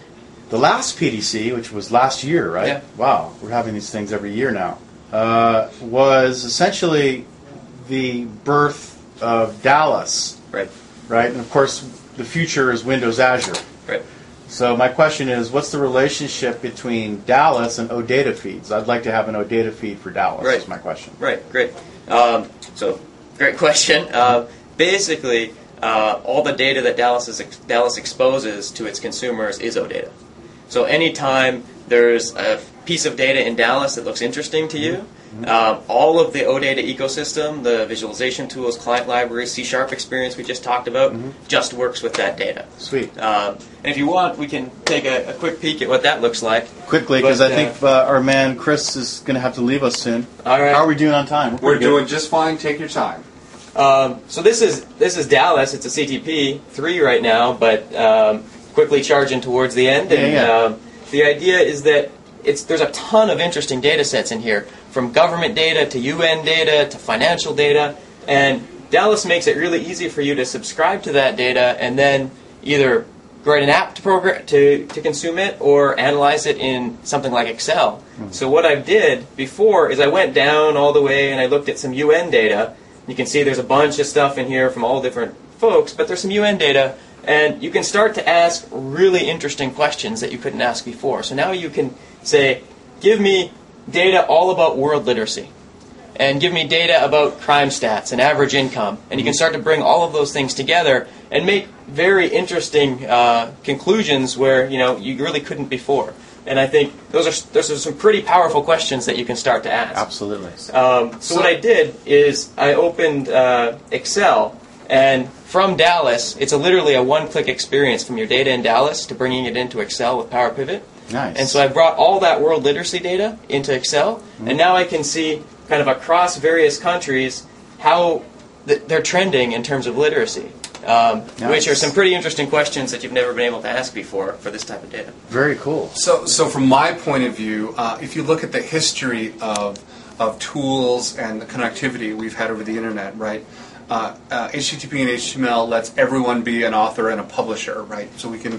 the last P D C, which was last year, right? Yeah. Wow, we're having these things every year now, uh, was essentially the birth of Dallas. Right. Right? And of course, the future is Windows Azure. Right. So my question is, what's the relationship between Dallas and OData feeds? I'd like to have an OData feed for Dallas, right. is my question. Right, great. Um, so, great question. Uh, basically, uh, all the data that Dallas, is ex- Dallas exposes to its consumers is OData. So anytime there's a piece of data in Dallas that looks interesting to you, mm-hmm. um, all of the OData ecosystem, the visualization tools, client libraries, C Sharp experience we just talked about, mm-hmm. just works with that data. Sweet. Um, and if you want, we can take a, a quick peek at what that looks like. Quickly, because I think uh, our man Chris is going to have to leave us soon. All right. How are we doing on time? We're, We're doing good. just fine. Take your time. Um, so this is this is Dallas. It's a C T P three right now, but um, quickly charging towards the end. And yeah, yeah. Um, the idea is that it's there's a ton of interesting data sets in here, from government data to U N data to financial data, and Dallas makes it really easy for you to subscribe to that data and then either write an app to program to, to consume it or analyze it in something like Excel. Mm-hmm. So what I did before is I went down all the way and I looked at some U N data. You can see there's a bunch of stuff in here from all different folks, but there's some U N data, and you can start to ask really interesting questions that you couldn't ask before. So now you can say, give me data all about world literacy, and give me data about crime stats and average income, and you can start to bring all of those things together and make very interesting uh, conclusions where you know you really couldn't before. And I think those are those are some pretty powerful questions that you can start to ask. Absolutely. Um, so, so what I did is I opened uh, Excel, and from Dallas, it's a literally a one-click experience from your data in Dallas to bringing it into Excel with Power Pivot. Nice. And so I brought all that world literacy data into Excel, mm-hmm. and now I can see kind of across various countries how th- they're trending in terms of literacy. Um, nice. Which are some pretty interesting questions that you've never been able to ask before for this type of data. Very cool. So, so from my point of view, uh, if you look at the history of of tools and the connectivity we've had over the internet, right? Uh, uh, H T T P and H T M L lets everyone be an author and a publisher, right? So we can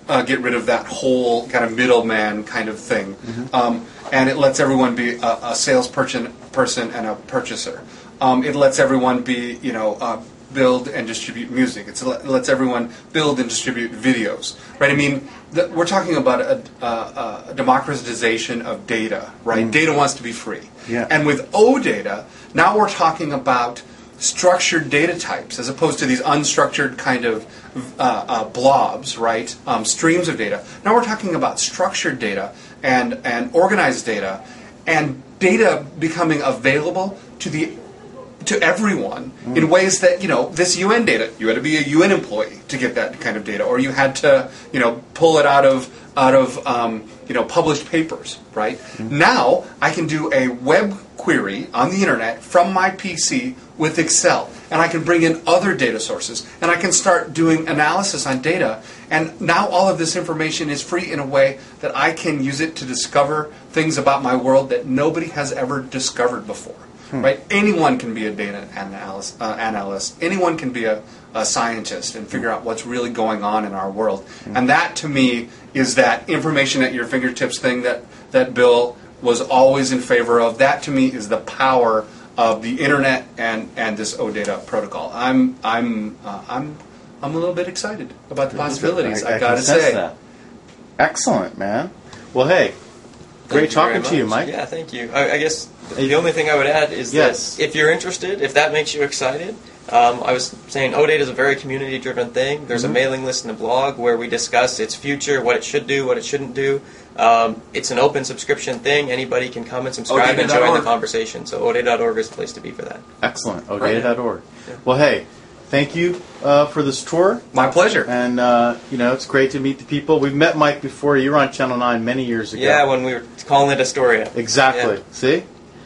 uh, get rid of that whole kind of middleman kind of thing, um, and it lets everyone be a, a salesperson person and a purchaser. Um, it lets everyone be, you know, uh, build and distribute music. It's, it lets everyone build and distribute videos, right? I mean, the, we're talking about a, a, a democratization of data, right? Mm. Data wants to be free. Yeah. And with OData, now we're talking about structured data types as opposed to these unstructured kind of uh, uh, blobs, right? Um, streams of data. Now we're talking about structured data and, and organized data, and data becoming available to the to everyone mm. in ways that, you know, this U N data, you had to be a U N employee to get that kind of data, or you had to, you know, pull it out of out of um, you know, published papers, right? Mm. Now I can do a web query on the internet from my P C with Excel, and I can bring in other data sources, and I can start doing analysis on data, and now all of this information is free in a way that I can use it to discover things about my world that nobody has ever discovered before. Hmm. Right? Anyone can be a data analyst. Uh, analyst. Anyone can be a, a scientist and figure out what's really going on in our world. Hmm. And that, to me, is that information at your fingertips thing that, that Bill was always in favor of. That, to me, is the power of the internet and, and this OData protocol. I'm I'm uh, I'm I'm a little bit excited about the possibilities. I, I, I gotta say. That. Excellent, man. Well, hey, great talking to you, Mike. Yeah, thank you. I, I guess the only thing I would add is yes. that if you're interested, if that makes you excited, um, I was saying OData is a very community-driven thing. There's mm-hmm. a mailing list and a blog where we discuss its future, what it should do, what it shouldn't do. Um, it's an open subscription thing. Anybody can come and subscribe and join the conversation. So O data dot org is the place to be for that. Excellent. O data dot org. Yeah. Well, hey, thank you uh, for this tour. My pleasure. And, uh, you know, it's great to meet the people. We've met Mike before. You were on Channel nine many years ago. Yeah, when we were calling it Astoria. Exactly. Yeah. See?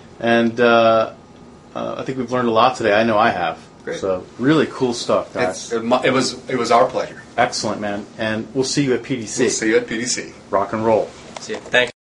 And uh, uh, I think we've learned a lot today. I know I have. Great. So really cool stuff, guys. It's, it was it was our pleasure. Excellent, man. And we'll see you at P D C. We'll see you at P D C. Rock and roll. See you. Thanks.